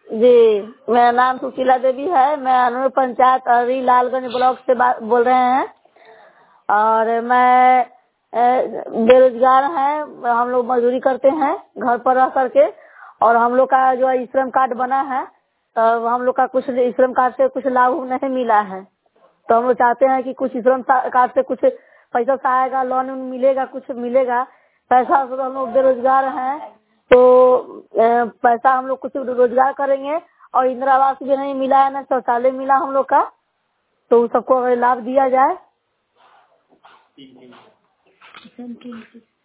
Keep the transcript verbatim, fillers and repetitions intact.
जी, मेरा नाम सुशीला देवी है। मैं अनूर पंचायत अरी लालगंज ब्लॉक से बात बोल रहे हैं और मैं बेरोजगार हैं। हम लोग मजदूरी करते हैं घर पर रह करके और हम लोग का जो है श्रम कार्ड बना है तो हम लोग का कुछ श्रम कार्ड से कुछ लाभ नहीं मिला है। तो हम लोग चाहते हैं कि कुछ श्रम कार्ड से कुछ पैसा सा आएगा, लोन मिलेगा, कुछ मिलेगा पैसा। तो हम लोग बेरोजगार हैं तो पैसा हम लोग कुछ रोजगार करेंगे और इंदिरा आवास भी नहीं मिला है, ना शौचालय मिला हम लोग का, तो सबको लाभ दिया जाए।